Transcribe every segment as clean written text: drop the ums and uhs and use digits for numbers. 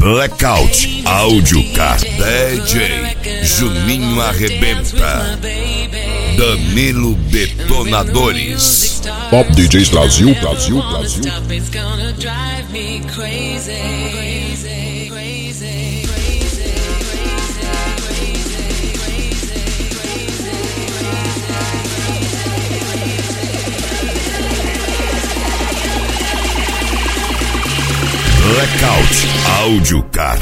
Blackout Áudio Car DJ Juninho Arrebenta, Danilo Detonadores, Top DJs Brasil. Blackout Áudio Car.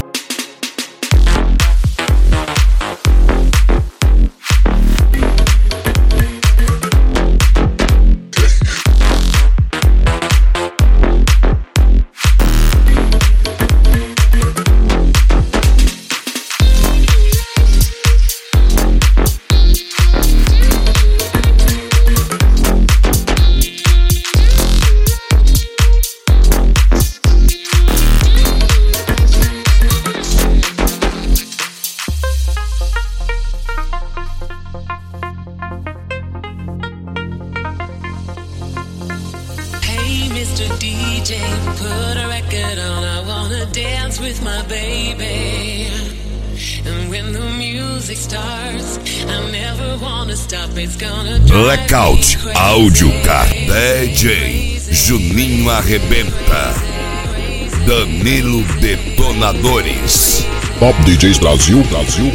Mr. DJ, put a record on. I wanna dance with my baby. And when the music starts, I never wanna stop. It's gonna Blackout Áudio Car DJ Juninho Arrebenta, Danilo Detonadores, Top DJs Brasil.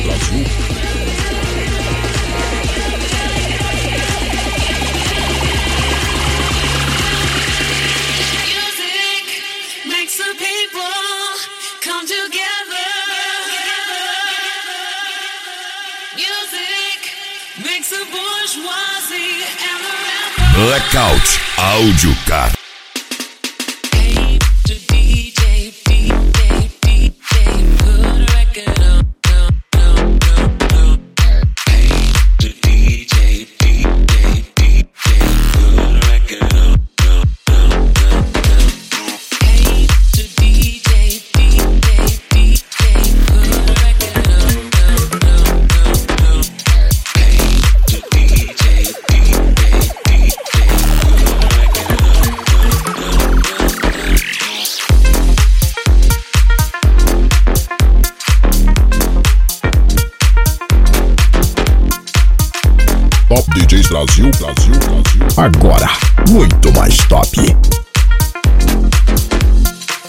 Blackout Áudio Car. Top DJs Brasil. Agora, muito mais top.